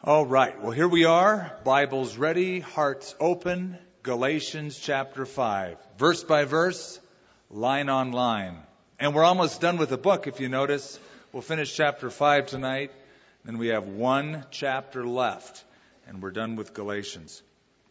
All right, well, here we are. Bibles ready, hearts open. Galatians chapter 5. Verse by verse, line on line. And we're almost done with the book, if you notice. We'll finish chapter 5 tonight. Then we have one chapter left, and we're done with Galatians.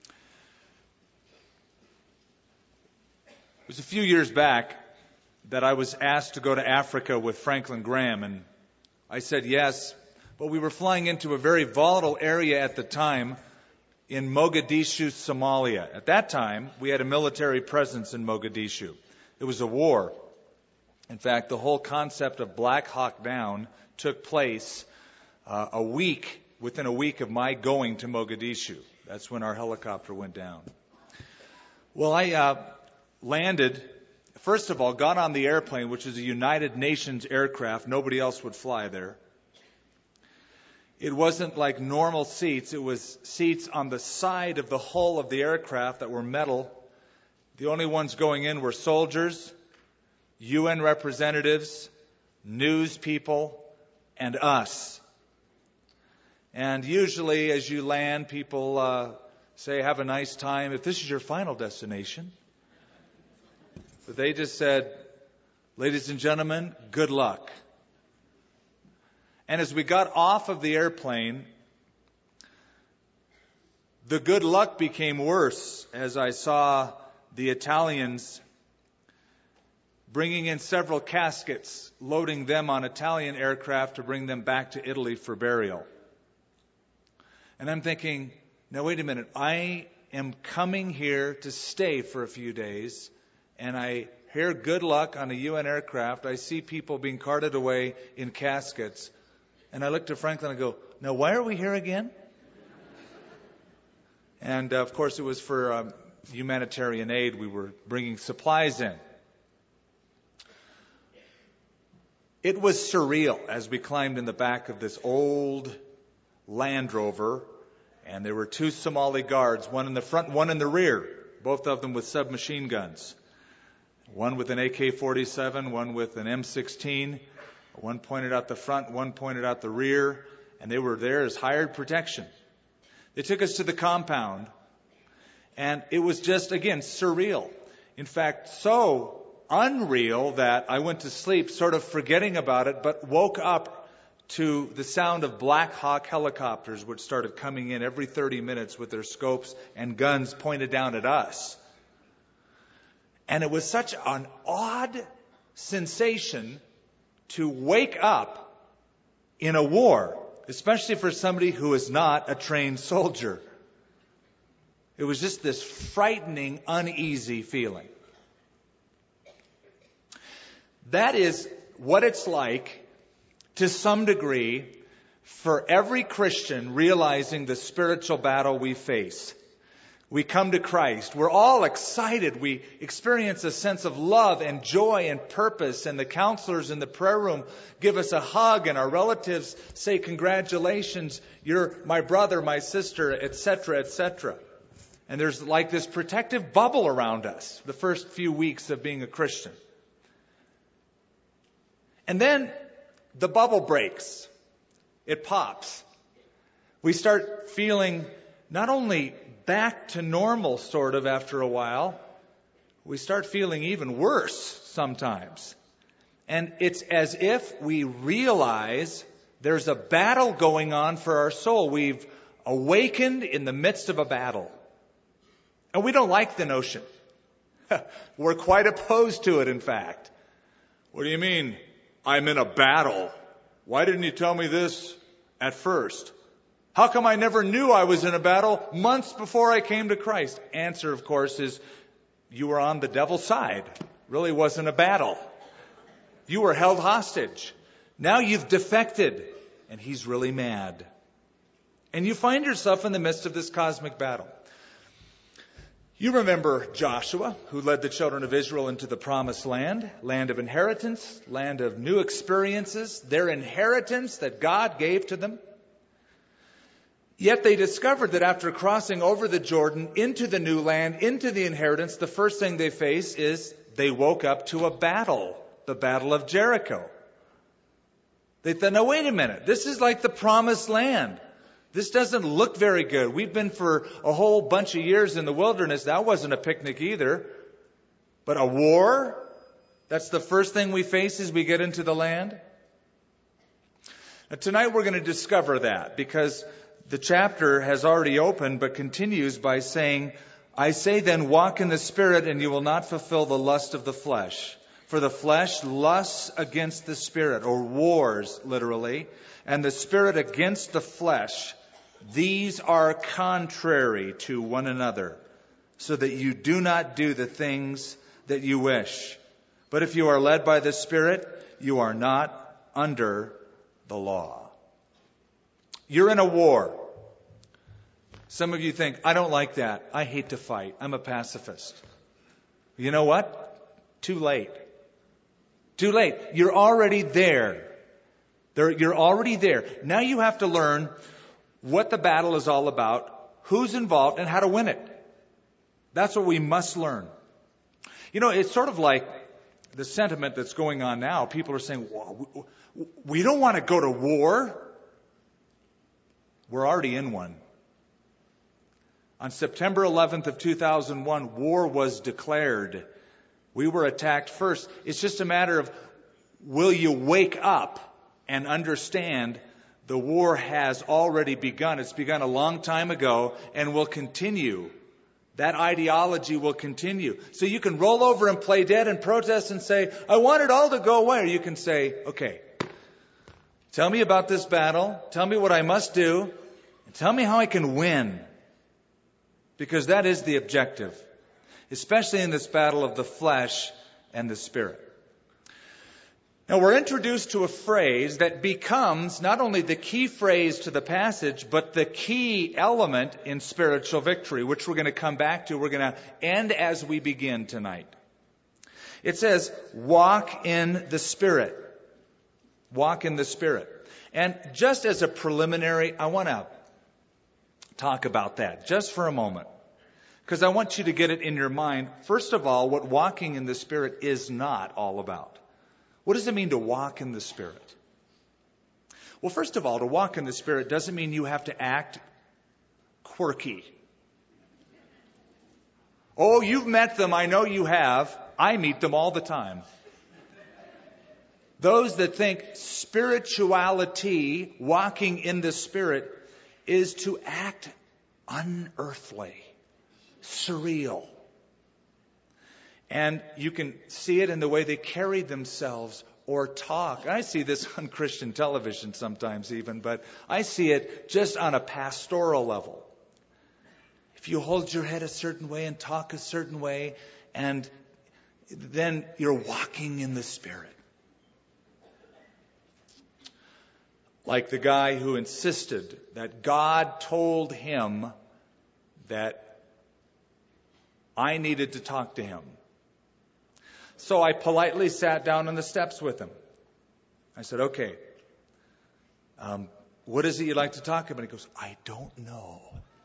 It was a few years back that I was asked to go to Africa with Franklin Graham, and I said yes. But we were flying into a very volatile area at the time in Mogadishu, Somalia. At that time, we had a military presence in Mogadishu. It was a war. In fact, the whole concept of Black Hawk Down took place within a week of my going to Mogadishu. That's when our helicopter went down. Well, I landed, first of all, got on the airplane, which is a United Nations aircraft. Nobody else would fly there. It wasn't like normal seats. It was seats on the side of the hull of the aircraft that were metal. The only ones going in were soldiers, UN representatives, news people, and us. And usually as you land, people say, have a nice time, if this is your final destination. But they just said, ladies and gentlemen, good luck. And as we got off of the airplane, the good luck became worse as I saw the Italians bringing in several caskets, loading them on Italian aircraft to bring them back to Italy for burial. And I'm thinking, now wait a minute, I am coming here to stay for a few days, and I hear good luck on a UN aircraft. I see people being carted away in caskets. And I looked at Franklin and I go, now why are we here again? And of course it was for humanitarian aid. We were bringing supplies in. It was surreal as we climbed in the back of this old Land Rover. And there were two Somali guards, one in the front, one in the rear, both of them with submachine guns. One with an AK-47, one with an M16. One pointed out the front, one pointed out the rear, and they were there as hired protection. They took us to the compound, and it was just, again, surreal. In fact, so unreal that I went to sleep sort of forgetting about it, but woke up to the sound of Black Hawk helicopters, which started coming in every 30 minutes with their scopes and guns pointed down at us. And it was such an odd sensation to wake up in a war, especially for somebody who is not a trained soldier. It was just this frightening, uneasy feeling. That is what it's like, to some degree, for every Christian realizing the spiritual battle we face. We come to Christ. We're all excited. We experience a sense of love and joy and purpose. And the counselors in the prayer room give us a hug. And our relatives say, congratulations, you're my brother, my sister, etc., etc. And there's like this protective bubble around us the first few weeks of being a Christian. And then the bubble breaks. It pops. We start feeling not only back to normal sort of after a while, we start feeling even worse sometimes. And it's as if we realize there's a battle going on for our soul. We've awakened in the midst of a battle. And we don't like the notion. We're quite opposed to it, in fact. What do you mean, I'm in a battle? Why didn't you tell me this at first? How come I never knew I was in a battle months before I came to Christ? Answer, of course, is you were on the devil's side. Really wasn't a battle. You were held hostage. Now you've defected, and he's really mad. And you find yourself in the midst of this cosmic battle. You remember Joshua, who led the children of Israel into the promised land, land of inheritance, land of new experiences, their inheritance that God gave to them. Yet they discovered that after crossing over the Jordan into the new land, into the inheritance, the first thing they face is they woke up to a battle, the Battle of Jericho. They thought, no, wait a minute. This is like the promised land. This doesn't look very good. We've been for a whole bunch of years in the wilderness. That wasn't a picnic either. But a war? That's the first thing we face as we get into the land? Now, tonight we're going to discover that, because the chapter has already opened but continues by saying, I say then, walk in the Spirit, and you will not fulfill the lust of the flesh. For the flesh lusts against the Spirit, or wars, literally, and the Spirit against the flesh. These are contrary to one another, so that you do not do the things that you wish. But if you are led by the Spirit, you are not under the law. You're in a war. Some of you think, I don't like that. I hate to fight. I'm a pacifist. You know what? Too late. Too late. You're already there. You're already there. Now you have to learn what the battle is all about, who's involved, and how to win it. That's what we must learn. You know, it's sort of like the sentiment that's going on now. People are saying, well, we don't want to go to war. We're already in one. On September 11th of 2001, war was declared. We were attacked first. It's just a matter of, will you wake up and understand the war has already begun. It's begun a long time ago and will continue. That ideology will continue. So you can roll over and play dead and protest and say, I want it all to go away. Or you can say, okay, tell me about this battle. Tell me what I must do. And tell me how I can win. Because that is the objective, especially in this battle of the flesh and the Spirit. Now we're introduced to a phrase that becomes not only the key phrase to the passage, but the key element in spiritual victory, which we're going to come back to. We're going to end as we begin tonight. It says, walk in the Spirit. Walk in the Spirit. And just as a preliminary, I want to talk about that just for a moment, because I want you to get it in your mind. First of all, what walking in the Spirit is not all about. What does it mean to walk in the Spirit? Well, first of all, to walk in the Spirit doesn't mean you have to act quirky. Oh, you've met them. I know you have. I meet them all the time. Those that think spirituality, walking in the Spirit, is to act unearthly, surreal. And you can see it in the way they carry themselves or talk. I see this on Christian television sometimes even, but I see it just on a pastoral level. If you hold your head a certain way and talk a certain way, and then you're walking in the Spirit. Like the guy who insisted that God told him that I needed to talk to him. So I politely sat down on the steps with him. I said, okay, what is it you'd like to talk about? He goes, I don't know.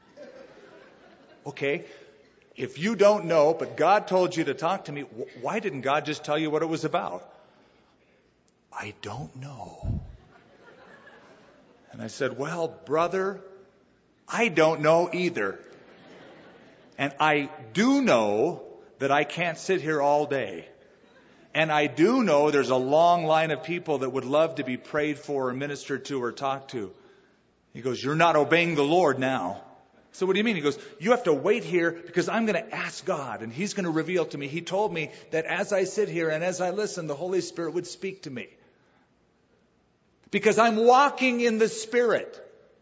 Okay, if you don't know, but God told you to talk to me, why didn't God just tell you what it was about? I don't know. And I said, well, brother, I don't know either. And I do know that I can't sit here all day. And I do know there's a long line of people that would love to be prayed for or ministered to or talked to. He goes, you're not obeying the Lord now. So what do you mean? He goes, you have to wait here because I'm going to ask God and He's going to reveal to me. He told me that as I sit here and as I listen, the Holy Spirit would speak to me. Because I'm walking in the Spirit.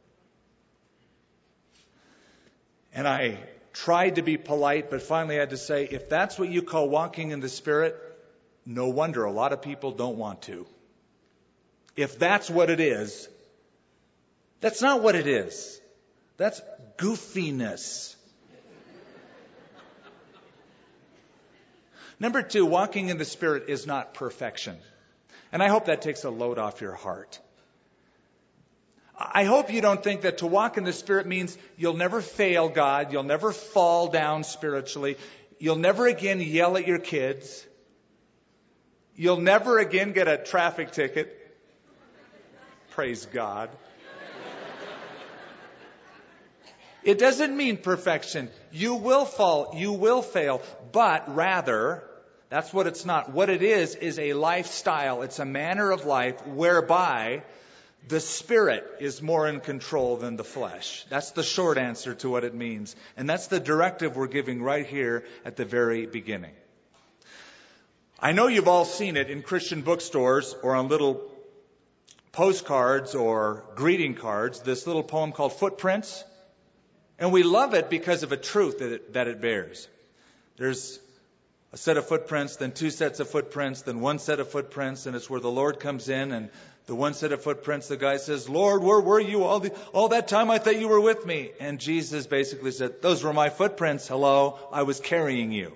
And I tried to be polite, but finally I had to say, if that's what you call walking in the Spirit, no wonder a lot of people don't want to. If that's what it is, that's not what it is. That's goofiness. Number 2, walking in the Spirit is not perfection. And I hope that takes a load off your heart. I hope you don't think that to walk in the Spirit means you'll never fail God, you'll never fall down spiritually, you'll never again yell at your kids, you'll never again get a traffic ticket. Praise God. It doesn't mean perfection. You will fall, you will fail, but rather, that's what it's not. What it is a lifestyle. It's a manner of life whereby the Spirit is more in control than the flesh. That's the short answer to what it means. And that's the directive we're giving right here at the very beginning. I know you've all seen it in Christian bookstores or on little postcards or greeting cards, this little poem called Footprints. And we love it because of a truth that it bears. There's a set of footprints, then two sets of footprints, then one set of footprints, and it's where the Lord comes in, and the one set of footprints, the guy says, Lord, where were you all that time? I thought you were with me. And Jesus basically said, those were my footprints. Hello, I was carrying you.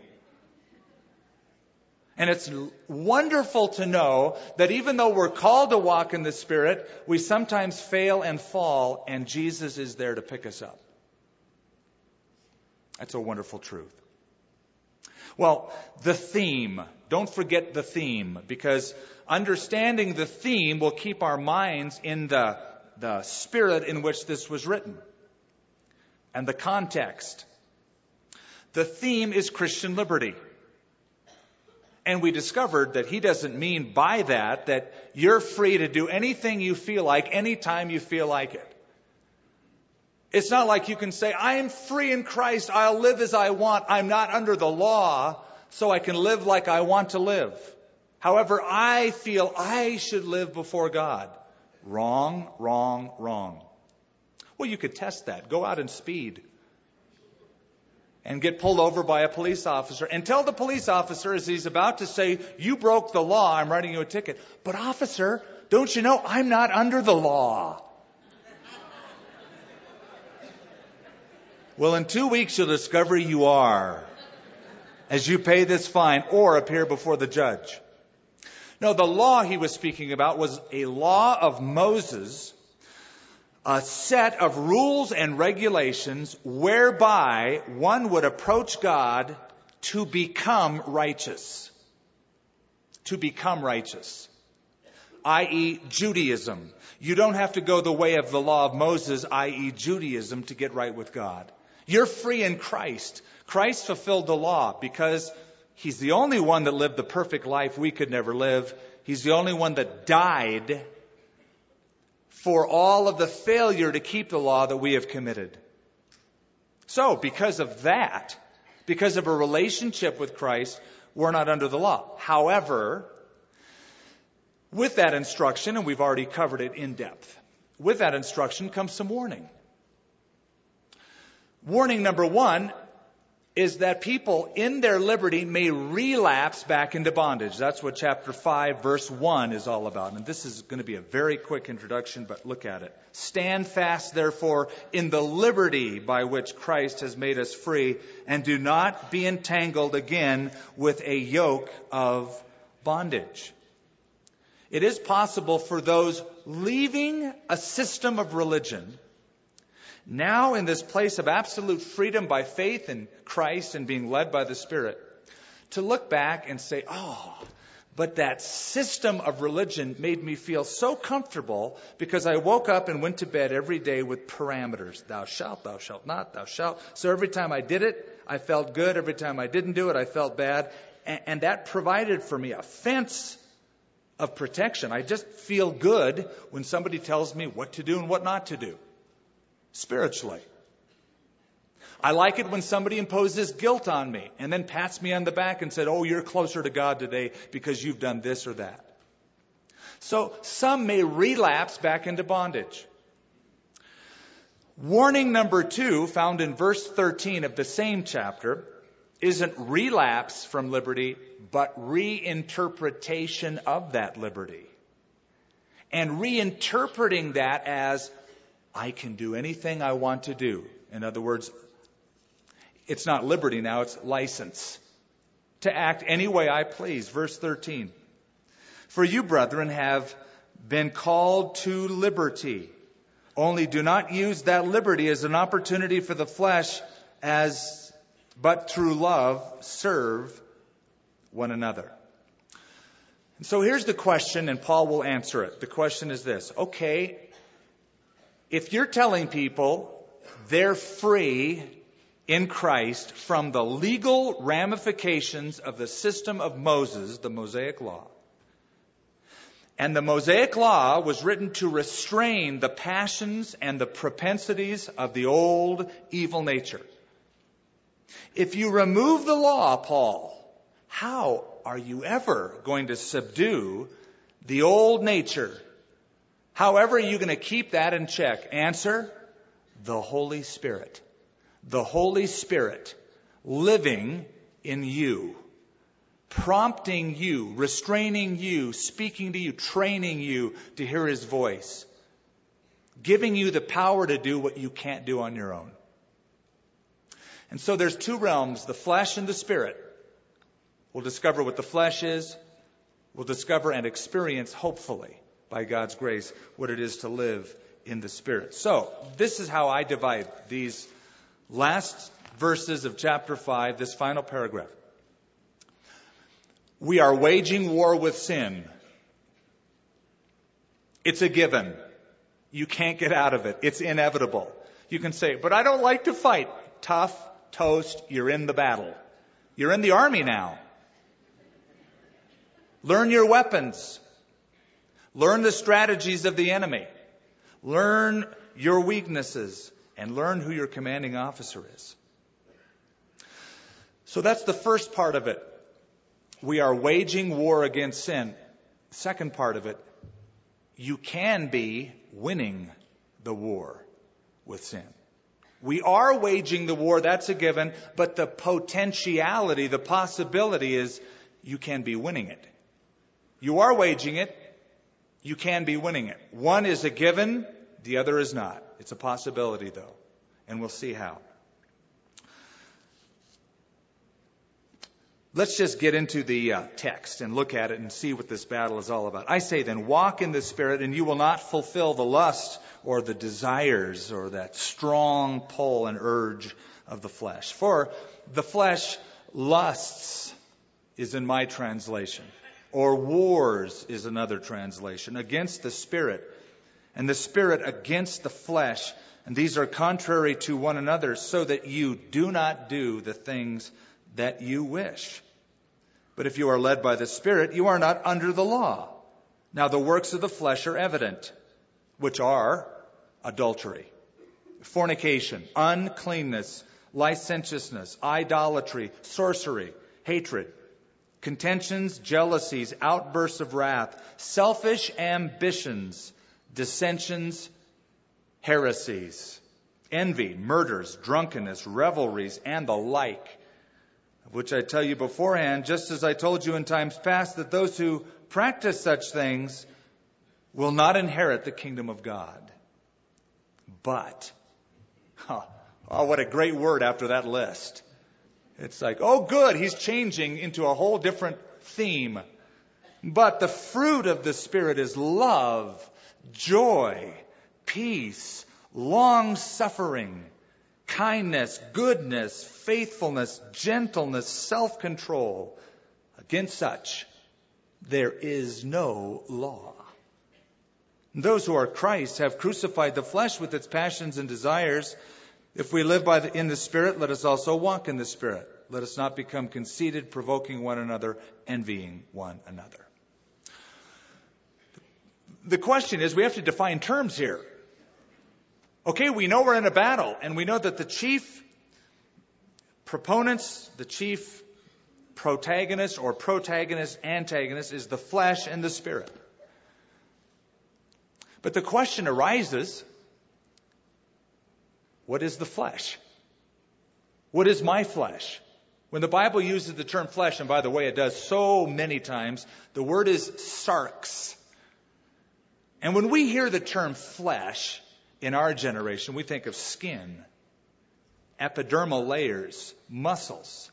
And it's wonderful to know that even though we're called to walk in the Spirit, we sometimes fail and fall, and Jesus is there to pick us up. That's a wonderful truth. Well, the theme. Don't forget the theme, because understanding the theme will keep our minds in the spirit in which this was written and the context. The theme is Christian liberty. And we discovered that he doesn't mean by that you're free to do anything you feel like, anytime you feel like it. It's not like you can say, I am free in Christ. I'll live as I want. I'm not under the law, so I can live like I want to live. However, I feel I should live before God. Wrong, wrong, wrong. Well, you could test that. Go out and speed. And get pulled over by a police officer. And tell the police officer as he's about to say, you broke the law, I'm writing you a ticket. But officer, don't you know I'm not under the law? Well, in 2 weeks you'll discover you are, as you pay this fine or appear before the judge. No, the law he was speaking about was a law of Moses, a set of rules and regulations whereby one would approach God to become righteous. To become righteous. I.e., Judaism. You don't have to go the way of the law of Moses, i.e., Judaism, to get right with God. You're free in Christ. Christ fulfilled the law because he's the only one that lived the perfect life we could never live. He's the only one that died for all of the failure to keep the law that we have committed. So, because of that, because of a relationship with Christ, we're not under the law. However, with that instruction, and we've already covered it in depth, with that instruction comes some warning. Warning number one is that people in their liberty may relapse back into bondage. That's what chapter 5, verse 1 is all about. And this is going to be a very quick introduction, but look at it. Stand fast, therefore, in the liberty by which Christ has made us free, and do not be entangled again with a yoke of bondage. It is possible for those leaving a system of religion, now in this place of absolute freedom by faith in Christ and being led by the Spirit, to look back and say, but that system of religion made me feel so comfortable because I woke up and went to bed every day with parameters. Thou shalt not, thou shalt. So every time I did it, I felt good. Every time I didn't do it, I felt bad. And that provided for me a fence of protection. I just feel good when somebody tells me what to do and what not to do. Spiritually. I like it when somebody imposes guilt on me and then pats me on the back and said, you're closer to God today because you've done this or that. So some may relapse back into bondage. Warning number 2, found in verse 13 of the same chapter, isn't relapse from liberty, but reinterpretation of that liberty. And reinterpreting that as I can do anything I want to do. In other words, it's not liberty now, it's license. To act any way I please. Verse 13. For you, brethren, have been called to liberty. Only do not use that liberty as an opportunity for the flesh, but through love serve one another. And so here's the question, and Paul will answer it. The question is this. Okay, if you're telling people they're free in Christ from the legal ramifications of the system of Moses, the Mosaic Law. And the Mosaic Law was written to restrain the passions and the propensities of the old evil nature. If you remove the law, Paul, how are you ever going to subdue the old nature? However, are you going to keep that in check? Answer, the Holy Spirit. The Holy Spirit living in you, prompting you, restraining you, speaking to you, training you to hear His voice, giving you the power to do what you can't do on your own. And so there's two realms, the flesh and the spirit. We'll discover what the flesh is. We'll discover and experience, hopefully, by God's grace, what it is to live in the Spirit. So, this is how I divide these last verses of chapter 5, this final paragraph. We are waging war with sin. It's a given. You can't get out of it. It's inevitable. You can say, but I don't like to fight. Tough, toast, you're in the battle. You're in the army now. Learn your weapons. Learn the strategies of the enemy. Learn your weaknesses. And learn who your commanding officer is. So that's the first part of it. We are waging war against sin. Second part of it, you can be winning the war with sin. We are waging the war, that's a given, but the potentiality, the possibility is you can be winning it. You are waging it, you can be winning it. One is a given, the other is not. It's a possibility, though, and we'll see how. Let's just get into the text and look at it and see what this battle is all about. I say then, walk in the Spirit, and you will not fulfill the lust or the desires or that strong pull and urge of the flesh. For the flesh lusts is in my translation, or wars is another translation, against the Spirit, and the Spirit against the flesh. And these are contrary to one another, so that you do not do the things that you wish. But if you are led by the Spirit, you are not under the law. Now the works of the flesh are evident, which are adultery, fornication, uncleanness, licentiousness, idolatry, sorcery, hatred, contentions, jealousies, outbursts of wrath, selfish ambitions, dissensions, heresies, envy, murders, drunkenness, revelries, and the like, of which I tell you beforehand, just as I told you in times past, that those who practice such things will not inherit the kingdom of God. But, oh, what a great word after that list. It's like, oh good, he's changing into a whole different theme. But the fruit of the Spirit is love, joy, peace, long-suffering, kindness, goodness, faithfulness, gentleness, self-control. Against such, there is no law. Those who are Christ have crucified the flesh with its passions and desires. If we live in the Spirit, let us also walk in the Spirit. Let us not become conceited, provoking one another, envying one another. The question is, we have to define terms here. Okay, we know we're in a battle, and we know that the chief proponents, the chief protagonist or antagonist is the flesh and the Spirit. But the question arises, what is the flesh? What is my flesh? When the Bible uses the term flesh, and by the way, it does so many times, the word is sarx. And when we hear the term flesh in our generation, we think of skin, epidermal layers, muscles.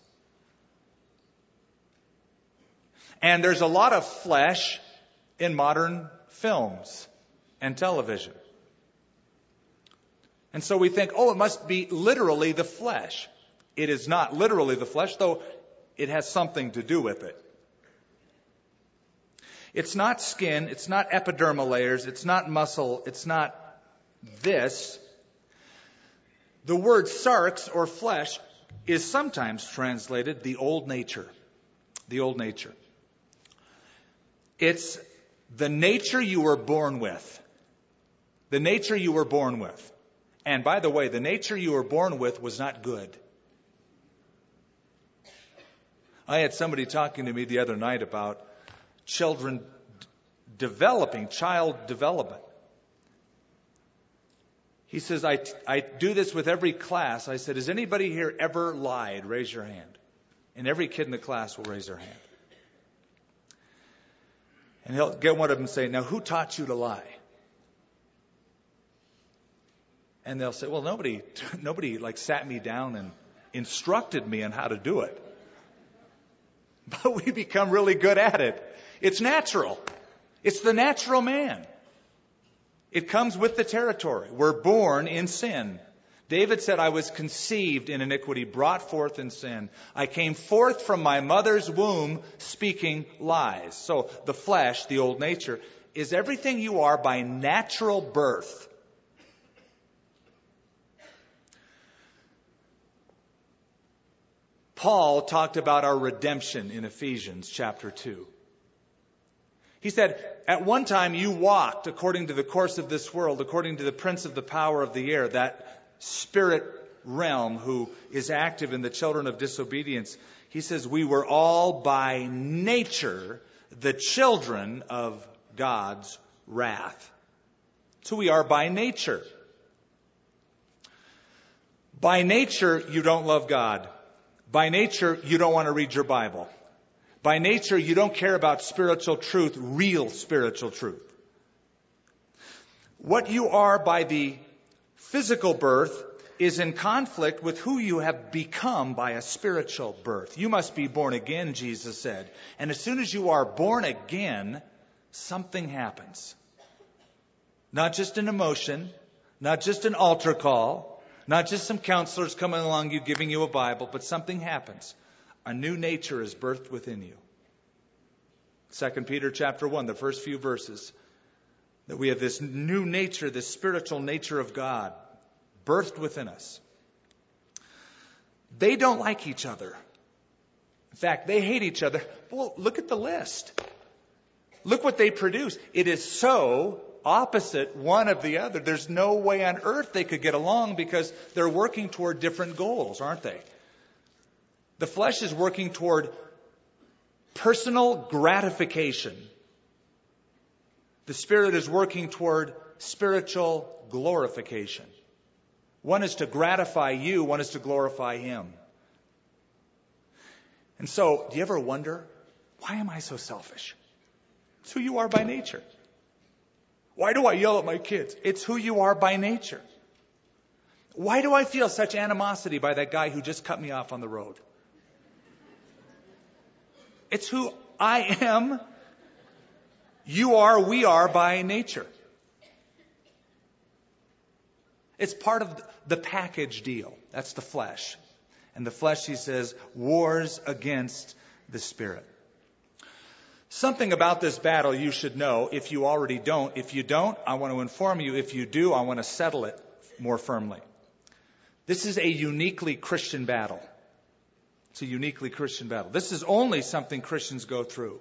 And there's a lot of flesh in modern films and television. And so we think, it must be literally the flesh. It is not literally the flesh, though it has something to do with it. It's not skin, it's not epidermal layers, it's not muscle, it's not this. The word sarx, or flesh, is sometimes translated the old nature. The old nature. It's the nature you were born with. The nature you were born with. And by the way, the nature you were born with was not good. I had somebody talking to me the other night about children developing, child development. He says, I do this with every class. I said, has anybody here ever lied? Raise your hand. And every kid in the class will raise their hand. And he'll get one of them and say, now who taught you to lie? And they'll say, well, nobody like sat me down and instructed me on how to do it. But we become really good at it. It's natural. It's the natural man. It comes with the territory. We're born in sin. David said, I was conceived in iniquity, brought forth in sin. I came forth from my mother's womb speaking lies. So the flesh, the old nature, is everything you are by natural birth. Paul talked about our redemption in Ephesians chapter 2. He said, at one time you walked according to the course of this world, according to the prince of the power of the air, that spirit realm who is active in the children of disobedience. He says, we were all by nature the children of God's wrath. So we are by nature. By nature, you don't love God. By nature, you don't want to read your Bible. By nature, you don't care about spiritual truth, real spiritual truth. What you are by the physical birth is in conflict with who you have become by a spiritual birth. You must be born again, Jesus said. And as soon as you are born again, something happens. Not just an emotion, not just an altar call, not just some counselors coming along you giving you a Bible, but something happens. A new nature is birthed within you. 2 Peter chapter 1, the first few verses, that we have this new nature, this spiritual nature of God, birthed within us. They don't like each other. In fact, they hate each other. Well, look at the list. Look what they produce. It is so opposite one of the other. There's no way on earth they could get along because they're working toward different goals, aren't they? The flesh is working toward personal gratification. The Spirit is working toward spiritual glorification. One is to gratify you, one is to glorify Him. And so, do you ever wonder, why am I so selfish? It's who you are by nature. Why do I yell at my kids? It's who you are by nature. Why do I feel such animosity by that guy who just cut me off on the road? It's who I am. You are, we are by nature. It's part of the package deal. That's the flesh. And the flesh, he says, wars against the Spirit. Something about this battle you should know if you already don't. If you don't, I want to inform you. If you do, I want to settle it more firmly. This is a uniquely Christian battle. It's a uniquely Christian battle. This is only something Christians go through.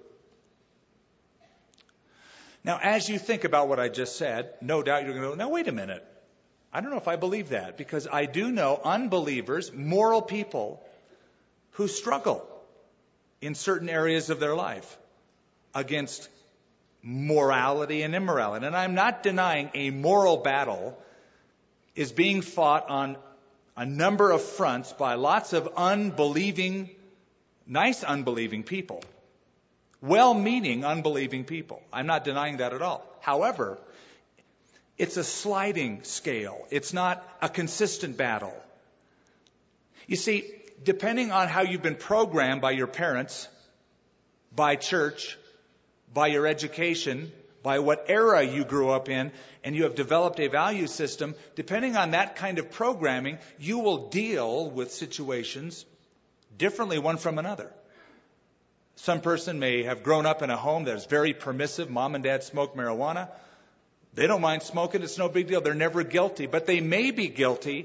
Now, as you think about what I just said, no doubt you're going to go, now wait a minute. I don't know if I believe that, because I do know unbelievers, moral people, who struggle in certain areas of their life against morality and immorality. And I'm not denying a moral battle is being fought on a number of fronts by lots of unbelieving, nice unbelieving people. Well-meaning unbelieving people. I'm not denying that at all. However, it's a sliding scale. It's not a consistent battle. You see, depending on how you've been programmed by your parents, by church, by your education, by what era you grew up in, and you have developed a value system, depending on that kind of programming, you will deal with situations differently one from another. Some person may have grown up in a home that is very permissive. Mom and dad smoke marijuana. They don't mind smoking. It's no big deal. They're never guilty. But they may be guilty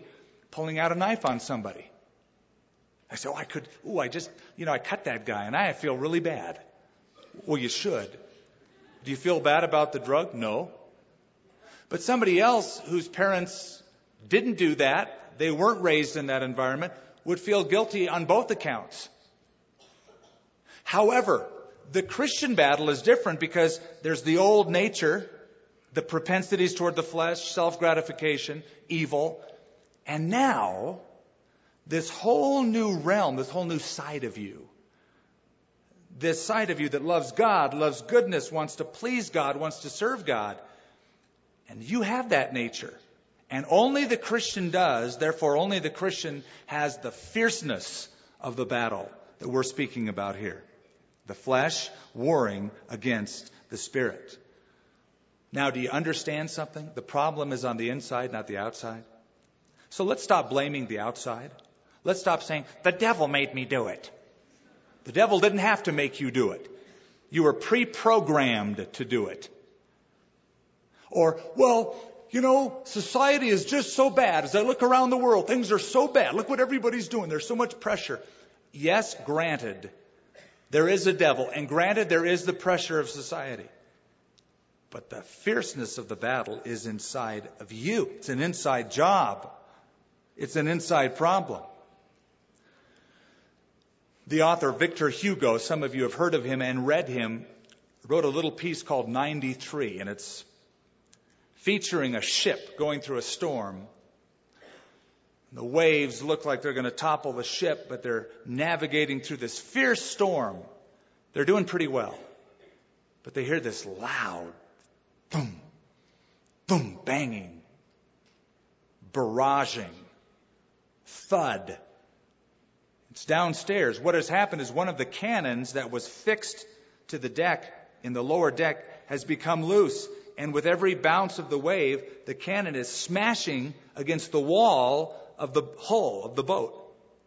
pulling out a knife on somebody. I say, I cut that guy and I feel really bad. Well, you should. Do you feel bad about the drug? No. But somebody else whose parents didn't do that, they weren't raised in that environment, would feel guilty on both accounts. However, the Christian battle is different because there's the old nature, the propensities toward the flesh, self-gratification, evil. And now, this whole new realm, this whole new side of you, this side of you that loves God, loves goodness, wants to please God, wants to serve God. And you have that nature. And only the Christian does, therefore only the Christian has the fierceness of the battle that we're speaking about here. The flesh warring against the spirit. Now, do you understand something? The problem is on the inside, not the outside. So let's stop blaming the outside. Let's stop saying, the devil made me do it. The devil didn't have to make you do it. You were pre-programmed to do it. Or, society is just so bad. As I look around the world, things are so bad. Look what everybody's doing. There's so much pressure. Yes, granted, there is a devil. And granted, there is the pressure of society. But the fierceness of the battle is inside of you. It's an inside job. It's an inside problem. The author Victor Hugo, some of you have heard of him and read him, wrote a little piece called 93, and it's featuring a ship going through a storm. The waves look like they're going to topple the ship, but they're navigating through this fierce storm. They're doing pretty well. But they hear this loud boom, boom, banging, barraging, thud. It's downstairs. What has happened is one of the cannons that was fixed to the deck, in the lower deck, has become loose. And with every bounce of the wave, the cannon is smashing against the wall of the hull of the boat.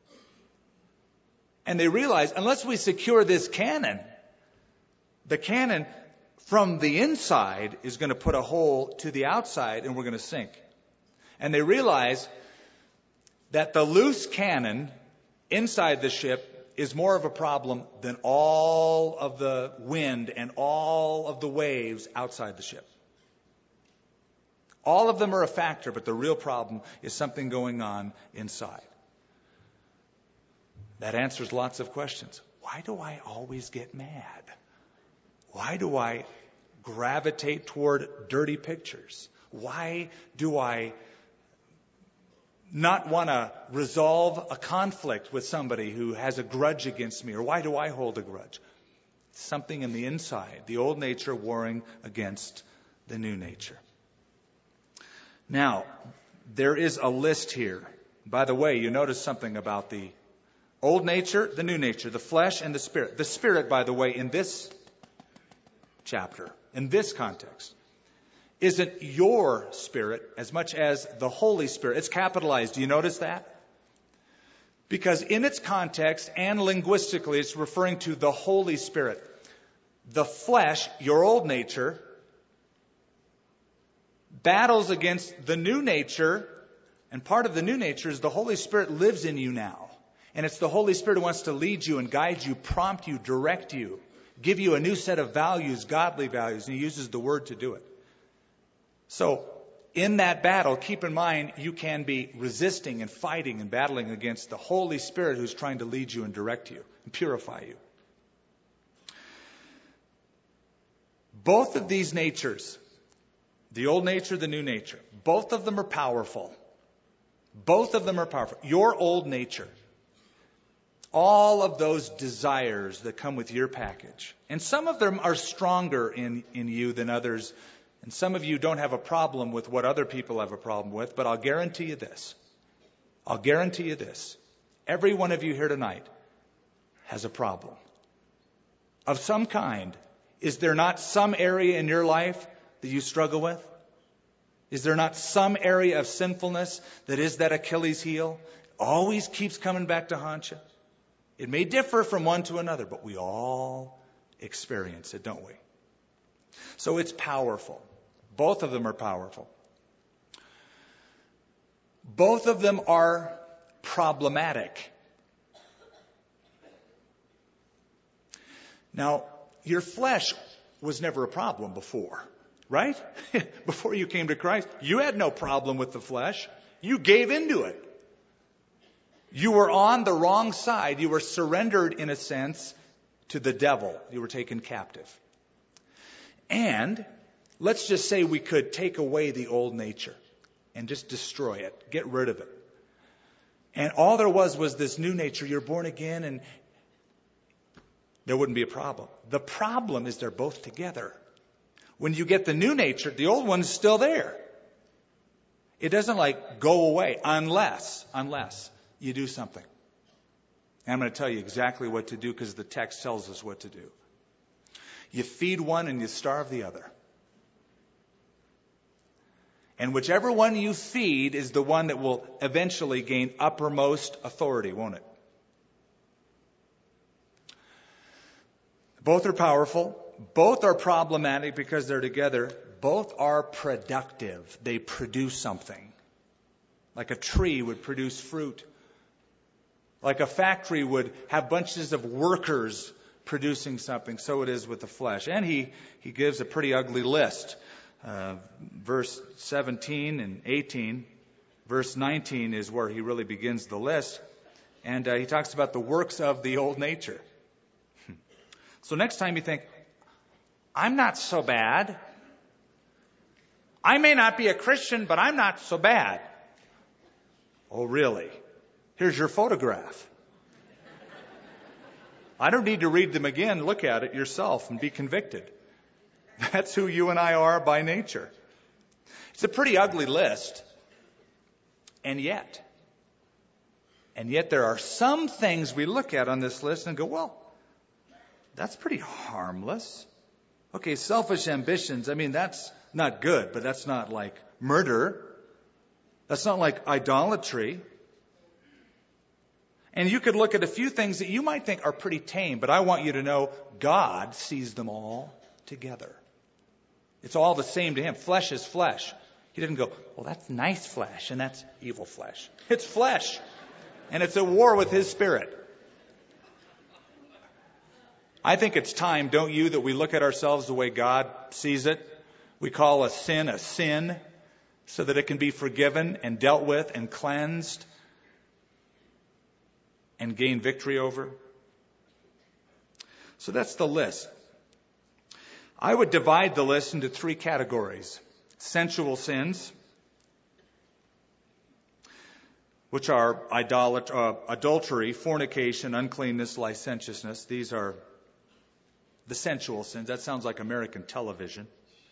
And they realize, unless we secure this cannon, the cannon from the inside is going to put a hole to the outside and we're going to sink. And they realize that the loose cannon inside the ship is more of a problem than all of the wind and all of the waves outside the ship. All of them are a factor, but the real problem is something going on inside. That answers lots of questions. Why do I always get mad? Why do I gravitate toward dirty pictures? Why do I not want to resolve a conflict with somebody who has a grudge against me? Or why do I hold a grudge? Something in the inside, the old nature warring against the new nature. Now, there is a list here. By the way, you notice something about the old nature, the new nature, the flesh and the spirit. The spirit, by the way, in this chapter, in this context, isn't your spirit as much as the Holy Spirit. It's capitalized. Do you notice that? Because in its context and linguistically, it's referring to the Holy Spirit. The flesh, your old nature, battles against the new nature, and part of the new nature is the Holy Spirit lives in you now. And it's the Holy Spirit who wants to lead you and guide you, prompt you, direct you, give you a new set of values, godly values, and He uses the Word to do it. So, in that battle, keep in mind, you can be resisting and fighting and battling against the Holy Spirit who's trying to lead you and direct you and purify you. Both of these natures, the old nature, the new nature, both of them are powerful. Both of them are powerful. Your old nature, all of those desires that come with your package, and some of them are stronger in you than others, and some of you don't have a problem with what other people have a problem with, but I'll guarantee you this. Every one of you here tonight has a problem of some kind. Is there not some area in your life that you struggle with? Is there not some area of sinfulness that is that Achilles heel? Always keeps coming back to haunt you. It may differ from one to another, but we all experience it, don't we? So it's powerful. Both of them are powerful. Both of them are problematic. Now, your flesh was never a problem before, right? Before you came to Christ, you had no problem with the flesh. You gave into it. You were on the wrong side. You were surrendered, in a sense, to the devil. You were taken captive. And let's just say we could take away the old nature and just destroy it, get rid of it. And all there was this new nature. You're born again, and there wouldn't be a problem. The problem is they're both together. When you get the new nature, the old one's still there. It doesn't go away unless you do something. And I'm going to tell you exactly what to do because the text tells us what to do. You feed one and you starve the other. And whichever one you feed is the one that will eventually gain uppermost authority, won't it? Both are powerful. Both are problematic because they're together. Both are productive. They produce something. Like a tree would produce fruit. Like a factory would have bunches of workers producing something. So it is with the flesh. And he gives a pretty ugly list. Verse 17 and 18. Verse 19 is where he really begins the list. And he talks about the works of the old nature. So next time you think, I'm not so bad. I may not be a Christian, but I'm not so bad. Oh, really? Here's your photograph. I don't need to read them again. Look at it yourself and be convicted. That's who you and I are by nature. It's a pretty ugly list. And yet there are some things we look at on this list and go, well, that's pretty harmless. Okay, selfish ambitions. That's not good, but that's not like murder. That's not like idolatry. And you could look at a few things that you might think are pretty tame, but I want you to know God sees them all together. It's all the same to Him. Flesh is flesh. He didn't go, well, that's nice flesh and that's evil flesh. It's flesh. And it's at war with His Spirit. I think it's time, don't you, that we look at ourselves the way God sees it. We call a sin so that it can be forgiven and dealt with and cleansed and gain victory over. So that's the list. I would divide the list into three categories. Sensual sins, which are adultery, fornication, uncleanness, licentiousness. These are the sensual sins. That sounds like American television.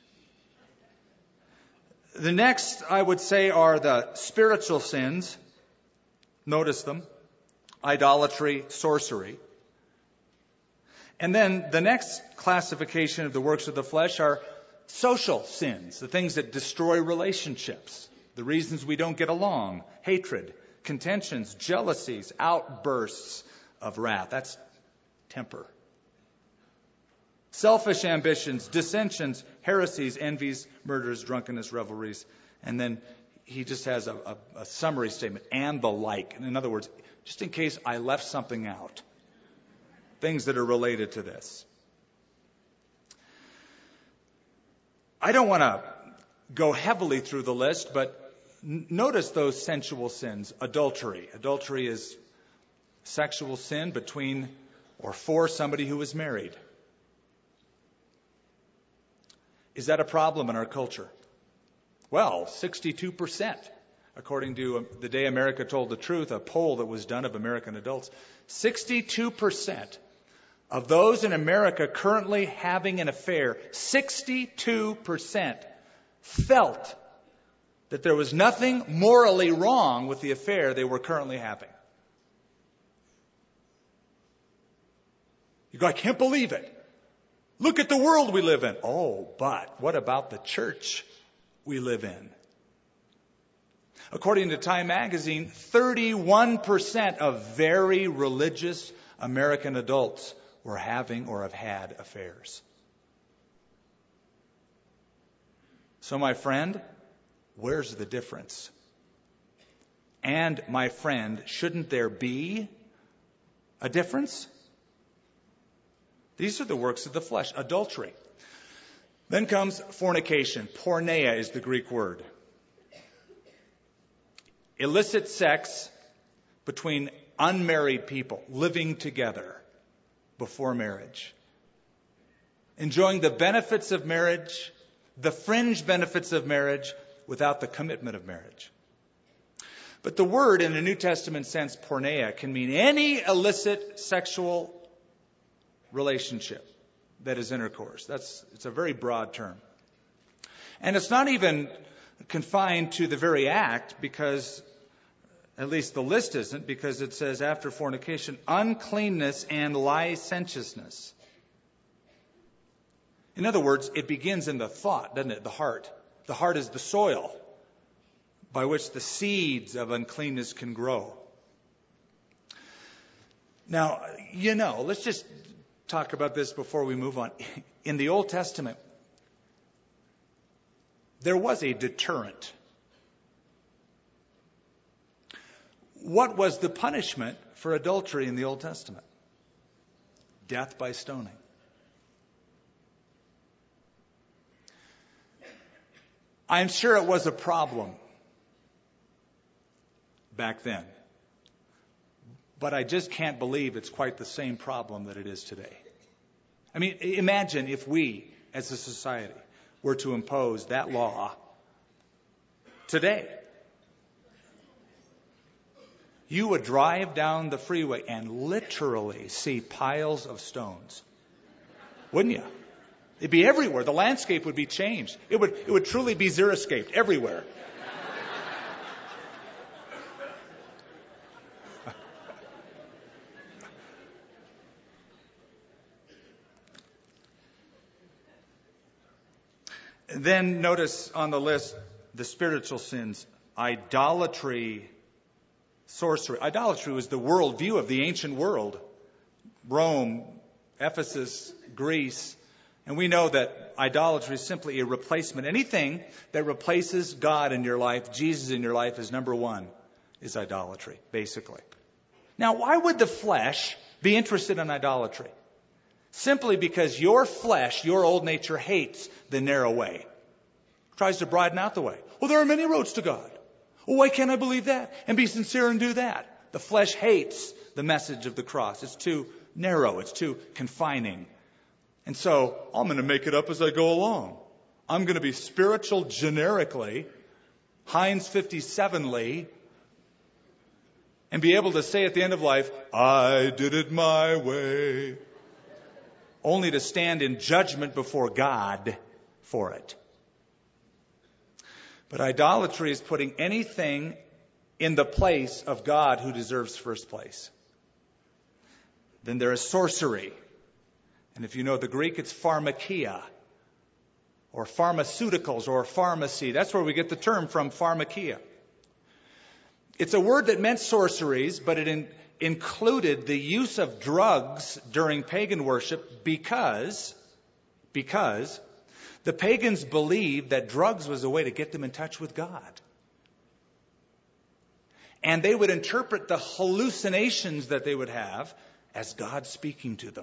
The next, I would say, are the spiritual sins. Notice them. Idolatry, sorcery. And then the next classification of the works of the flesh are social sins, the things that destroy relationships, the reasons we don't get along, hatred, contentions, jealousies, outbursts of wrath. That's temper. Selfish ambitions, dissensions, heresies, envies, murders, drunkenness, revelries. And then he just has a summary statement, and the like. In other words, just in case I left something out. Things that are related to this. I don't want to go heavily through the list, but notice those sensual sins. Adultery. Adultery is sexual sin between or for somebody who is married. Is that a problem in our culture? Well, 62%. According to The Day America Told the Truth, a poll that was done of American adults, 62% of those in America currently having an affair, 62% felt that there was nothing morally wrong with the affair they were currently having. You go, I can't believe it. Look at the world we live in. Oh, but what about the church we live in? According to Time magazine, 31% of very religious American adults were having or have had affairs. So, my friend, where's the difference? And, my friend, shouldn't there be a difference? These are the works of the flesh, adultery. Then comes fornication. Porneia is the Greek word. Illicit sex between unmarried people living together before marriage. Enjoying the benefits of marriage, the fringe benefits of marriage, without the commitment of marriage. But the word, in a New Testament sense, porneia, can mean any illicit sexual relationship that is intercourse. It's a very broad term. And it's not even confined to the very act, because, at least the list isn't, because it says after fornication, uncleanness and licentiousness. In other words, it begins in the thought, doesn't it? The heart. The heart is the soil by which the seeds of uncleanness can grow. Now, let's just talk about this before we move on. In the Old Testament, there was a deterrent. What was the punishment for adultery in the Old Testament? Death by stoning. I'm sure it was a problem back then. But I just can't believe it's quite the same problem that it is today. I mean, imagine if we, as a society, were to impose that law today. You would drive down the freeway and literally see piles of stones. Wouldn't you? It'd be everywhere. The landscape would be changed. It would truly be xeriscaped everywhere. Then notice on the list the spiritual sins: idolatry, sorcery. Idolatry was the worldview of the ancient world. Rome, Ephesus, Greece. And we know that idolatry is simply a replacement. Anything that replaces God in your life, Jesus in your life, is number one, is idolatry, basically. Now, why would the flesh be interested in idolatry? Simply because your flesh, your old nature, hates the narrow way. Tries to broaden out the way. Well, there are many roads to God. Well, why can't I believe that and be sincere and do that? The flesh hates the message of the cross. It's too narrow. It's too confining. And so, I'm going to make it up as I go along. I'm going to be spiritual generically, Heinz 57ly, and be able to say at the end of life, I did it my way. Only to stand in judgment before God for it. But idolatry is putting anything in the place of God who deserves first place. Then there is sorcery. And if you know the Greek, it's pharmakia, or pharmaceuticals, or pharmacy. That's where we get the term from, pharmakia. It's a word that meant sorceries, but it included the use of drugs during pagan worship because the pagans believed that drugs was a way to get them in touch with God. And they would interpret the hallucinations that they would have as God speaking to them.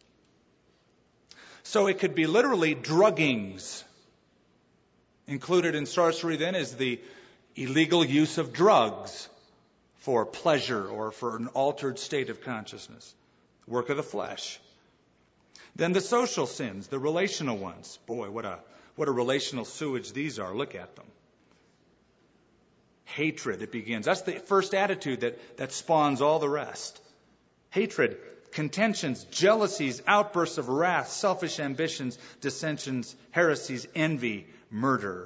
So it could be literally druggings. Included in sorcery then is the illegal use of drugs for pleasure or for an altered state of consciousness. Work of the flesh. Then the social sins, the relational ones. Boy, what a relational sewage these are. Look at them. Hatred, it begins. That's the first attitude that spawns all the rest. Hatred, contentions, jealousies, outbursts of wrath, selfish ambitions, dissensions, heresies, envy, murder.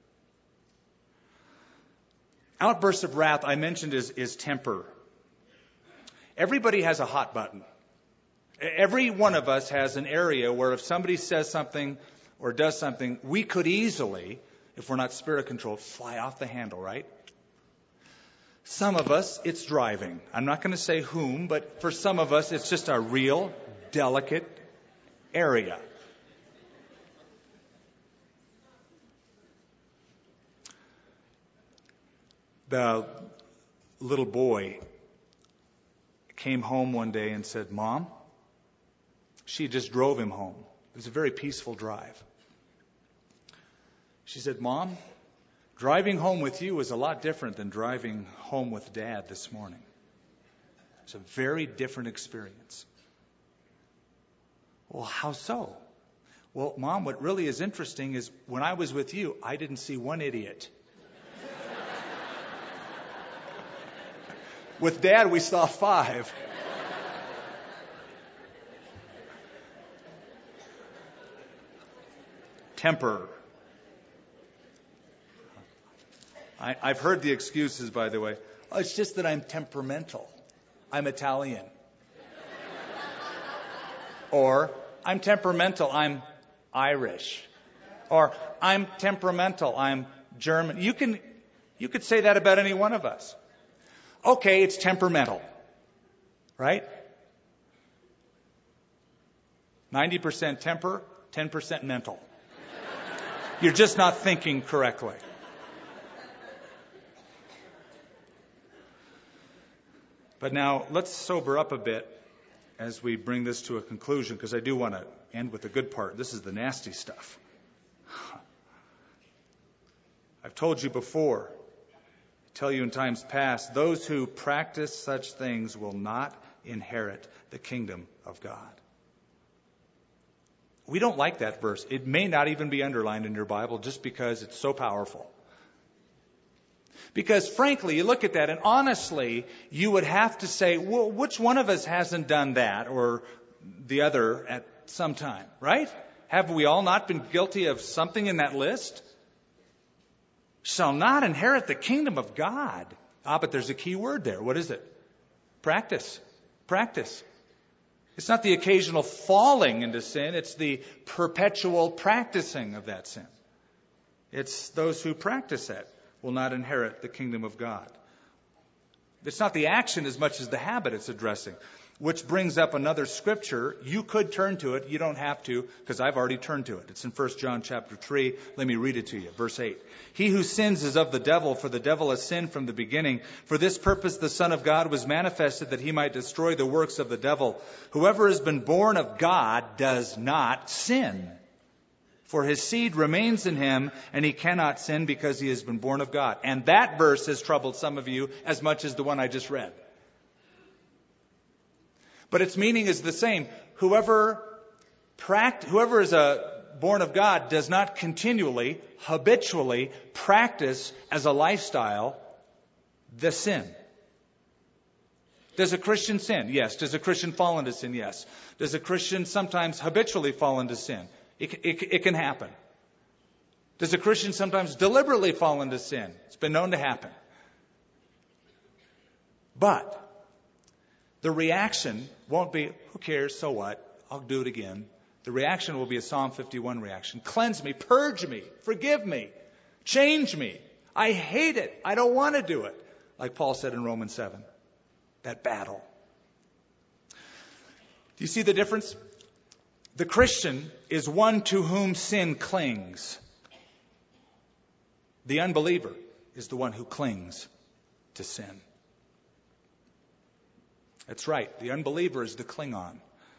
Outbursts of wrath, I mentioned, is temper. Everybody has a hot button. Every one of us has an area where if somebody says something or does something, we could easily, if we're not spirit controlled, fly off the handle, right? Some of us, it's driving. I'm not going to say whom, but for some of us, it's just a real, delicate area. The little boy came home one day and said, "Mom," she just drove him home. It was a very peaceful drive. She said, "Mom, driving home with you was a lot different than driving home with Dad this morning. It's a very different experience." "Well, how so?" "Well, Mom, what really is interesting is when I was with you, I didn't see one idiot. With Dad, we saw 5. Temper. I've heard the excuses, by the way. "Oh, it's just that I'm temperamental. I'm Italian." Or, "I'm temperamental. I'm Irish." Or, "I'm temperamental. I'm German." You could say that about any one of us. Okay, it's temperamental. Right? 90% temper, 10% mental. You're just not thinking correctly. But now, let's sober up a bit as we bring this to a conclusion, because I do want to end with the good part. This is the nasty stuff. I've told you before, I tell you in times past, those who practice such things will not inherit the kingdom of God. We don't like that verse. It may not even be underlined in your Bible just because it's so powerful. Because frankly, you look at that and honestly, you would have to say, well, which one of us hasn't done that or the other at some time, right? Have we all not been guilty of something in that list? Shall not inherit the kingdom of God. But there's a key word there. What is it? Practice. Practice. It's not the occasional falling into sin. It's the perpetual practicing of that sin. It's those who practice it will not inherit the kingdom of God. It's not the action as much as the habit it's addressing, which brings up another scripture. You could turn to it. You don't have to, because I've already turned to it. It's in 1 John chapter 3. Let me read it to you. Verse 8. "He who sins is of the devil, for the devil has sinned from the beginning. For this purpose the Son of God was manifested, that he might destroy the works of the devil. Whoever has been born of God does not sin. For his seed remains in him, and he cannot sin because he has been born of God." And that verse has troubled some of you as much as the one I just read. But its meaning is the same. Whoever is born of God does not continually, habitually practice as a lifestyle the sin. Does a Christian sin? Yes. Does a Christian fall into sin? Yes. Does a Christian sometimes habitually fall into sin? It can happen. Does a Christian sometimes deliberately fall into sin? It's been known to happen. But the reaction won't be, who cares, so what? I'll do it again. The reaction will be a Psalm 51 reaction. Cleanse me, purge me, forgive me, change me. I hate it. I don't want to do it. Like Paul said in Romans 7. That battle. Do you see the difference? The Christian is one to whom sin clings. The unbeliever is the one who clings to sin. That's right. The unbeliever is the Klingon.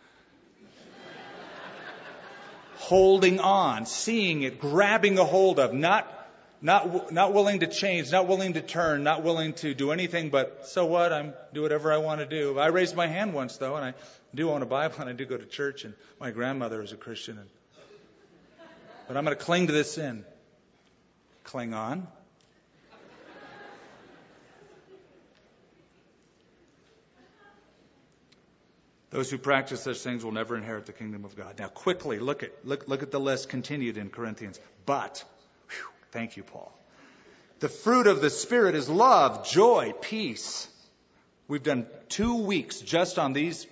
Holding on, seeing it, grabbing a hold of, not willing to change, not willing to turn, not willing to do anything but, so what? I'm do whatever I want to do. I raised my hand once, though, and I do own a Bible, and I do go to church, and my grandmother is a Christian. But I'm going to cling to this sin. Cling on. Those who practice such things will never inherit the kingdom of God. Now, quickly, look at the list continued in Corinthians. But, thank you, Paul. The fruit of the Spirit is love, joy, peace. We've done 2 weeks just on these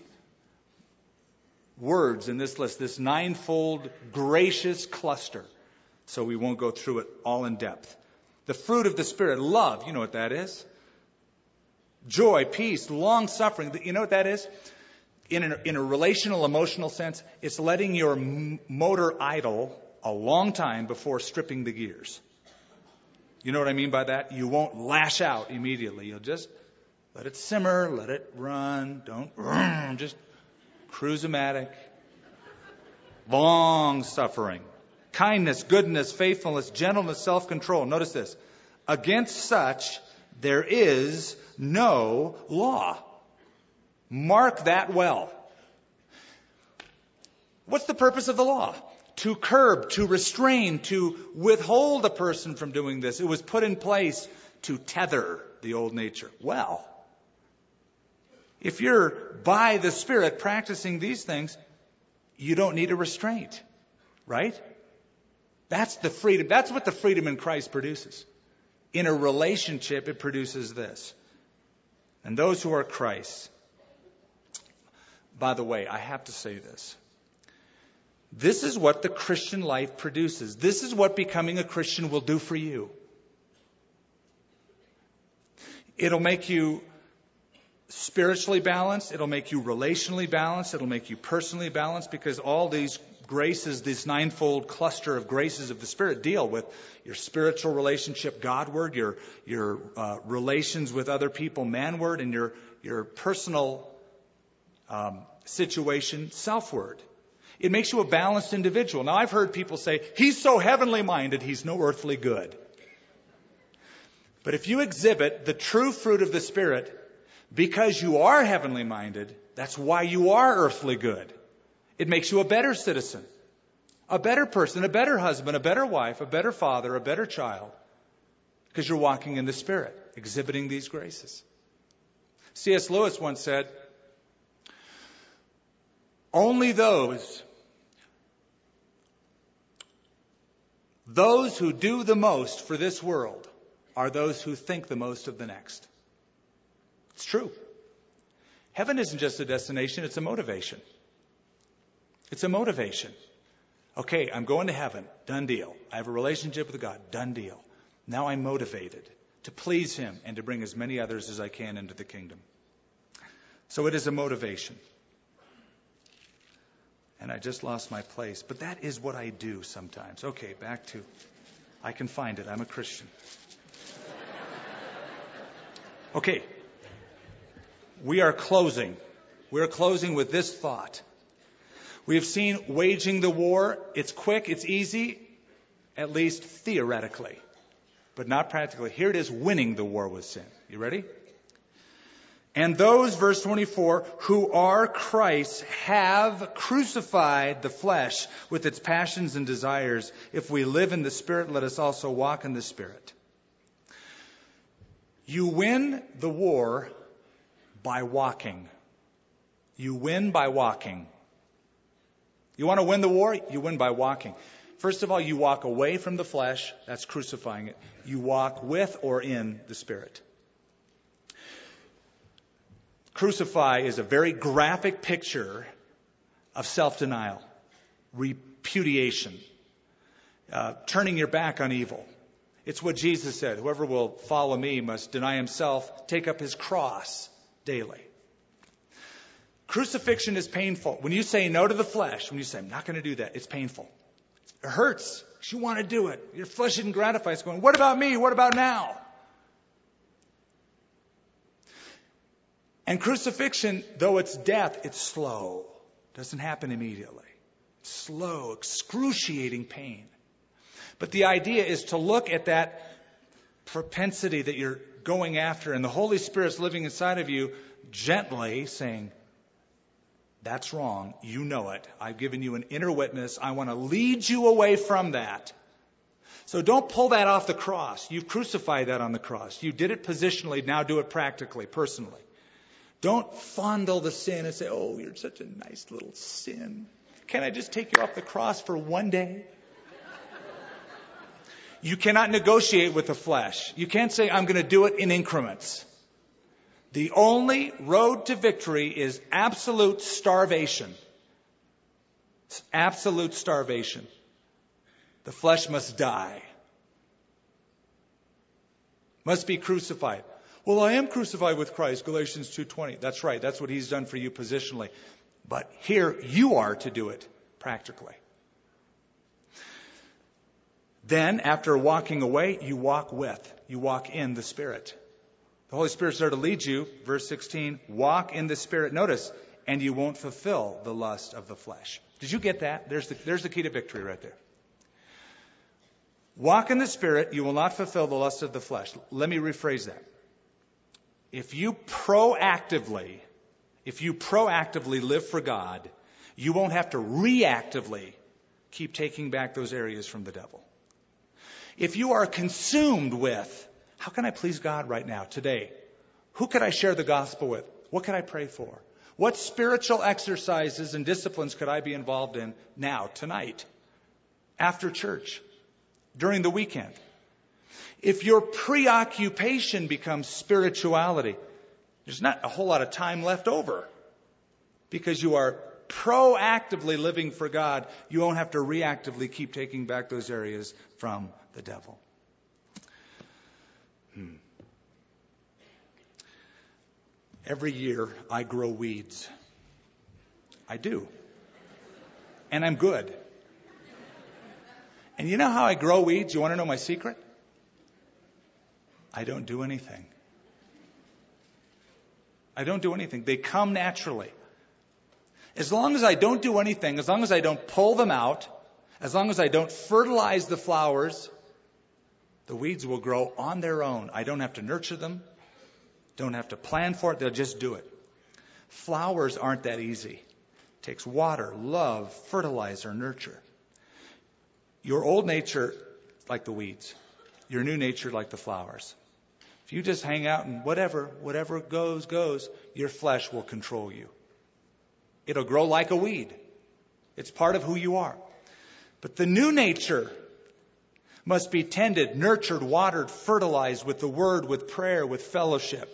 words in this list, this ninefold gracious cluster. So we won't go through it all in depth. The fruit of the Spirit, love, you know what that is. Joy, peace, long suffering, you know what that is? In a relational, emotional sense, it's letting your motor idle a long time before stripping the gears. You know what I mean by that? You won't lash out immediately. You'll just Let it simmer, let it run. Don't just cruise-o-matic. Long suffering. Kindness, goodness, faithfulness, gentleness, self-control. Notice this. Against such there is no law. Mark that well. What's the purpose of the law? To curb, to restrain, to withhold a person from doing this. It was put in place to tether the old nature. Well, if you're by the Spirit practicing these things, you don't need a restraint, right? That's the freedom. That's what the freedom in Christ produces. In a relationship, it produces this. And those who are Christ's, by the way, I have to say this. This is what the Christian life produces. This is what becoming a Christian will do for you. It'll make you spiritually balanced. It'll make you relationally balanced. It'll make you personally balanced, because all these graces, this ninefold cluster of graces of the Spirit, deal with your spiritual relationship Godward, your relations with other people manward, and your personal situation selfward. It makes you a balanced individual. Now, I've heard people say, he's so heavenly minded, he's no earthly good. But if you exhibit the true fruit of the Spirit, because you are heavenly minded, that's why you are earthly good. It makes you a better citizen, a better person, a better husband, a better wife, a better father, a better child, because you're walking in the Spirit, exhibiting these graces. C.S. Lewis once said, only those who do the most for this world are those who think the most of the next. It's true. Heaven isn't just a destination, it's a motivation. It's a motivation. Okay, I'm going to heaven. Done deal. I have a relationship with God. Done deal. Now I'm motivated to please Him and to bring as many others as I can into the kingdom. So it is a motivation. And I just lost my place. But that is what I do sometimes. Okay, back to, I can find it. I'm a Christian. Okay. We are closing. We're closing with this thought. We have seen waging the war. It's quick, it's easy, at least theoretically, but not practically. Here it is, winning the war with sin. You ready? And those, verse 24, who are Christ have crucified the flesh with its passions and desires. If we live in the Spirit, let us also walk in the Spirit. You win the war by walking. You win by walking. You want to win the war? You win by walking. First of all, you walk away from the flesh. That's crucifying it. You walk with or in the Spirit. Crucify is a very graphic picture of self-denial, repudiation, turning your back on evil. It's what Jesus said. Whoever will follow me must deny himself, take up his cross daily. Crucifixion is painful. When you say no to the flesh, when you say, I'm not going to do that, it's painful. It hurts because you want to do it. Your flesh isn't gratified. It's going, what about me? What about now? And crucifixion, though it's death, it's slow. It doesn't happen immediately. It's slow, excruciating pain. But the idea is to look at that propensity that you're going after, and the Holy Spirit's living inside of you, gently saying, that's wrong. You know it. I've given you an inner witness. I want to lead you away from that. So don't pull that off the cross. You've crucified that on the cross. You did it positionally. Now do it practically, personally. Don't fondle the sin and say, oh, you're such a nice little sin. Can I just take you off the cross for one day? You cannot negotiate with the flesh. You can't say, I'm going to do it in increments. The only road to victory is absolute starvation. It's absolute starvation. The flesh must die. Must be crucified. Well, I am crucified with Christ, Galatians 2:20. That's right. That's what He's done for you positionally. But here you are to do it practically. Then, after walking away, you walk with. You walk in the Spirit. The Holy Spirit's there to lead you. Verse 16, walk in the Spirit. Notice, and you won't fulfill the lust of the flesh. Did you get that? There's the key to victory right there. Walk in the Spirit, you will not fulfill the lust of the flesh. Let me rephrase that. If you proactively live for God, you won't have to reactively keep taking back those areas from the devil. If you are consumed with, how can I please God right now, today? Who could I share the gospel with? What could I pray for? What spiritual exercises and disciplines could I be involved in now, tonight, after church, during the weekend? If your preoccupation becomes spirituality, there's not a whole lot of time left over because you are proactively living for God. You won't have to reactively keep taking back those areas from the devil. Every year I grow weeds. I do. And I'm good. And you know how I grow weeds? You want to know my secret? I don't do anything. I don't do anything. They come naturally. As long as I don't do anything, as long as I don't pull them out, as long as I don't fertilize the flowers, the weeds will grow on their own. I don't have to nurture them. Don't have to plan for it. They'll just do it. Flowers aren't that easy. It takes water, love, fertilizer, nurture. Your old nature, like the weeds. Your new nature, like the flowers. If you just hang out and whatever goes, your flesh will control you. It'll grow like a weed. It's part of who you are. But the new nature must be tended, nurtured, watered, fertilized with the Word, with prayer, with fellowship.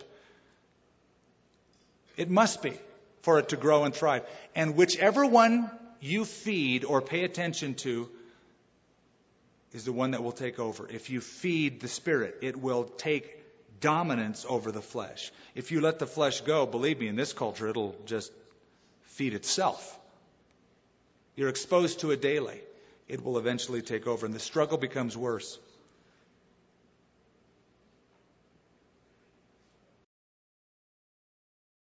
It must be for it to grow and thrive. And whichever one you feed or pay attention to is the one that will take over. If you feed the Spirit, it will take dominance over the flesh. If you let the flesh go, believe me, in this culture, it'll just feed itself. You're exposed to it daily. It will eventually take over, and the struggle becomes worse.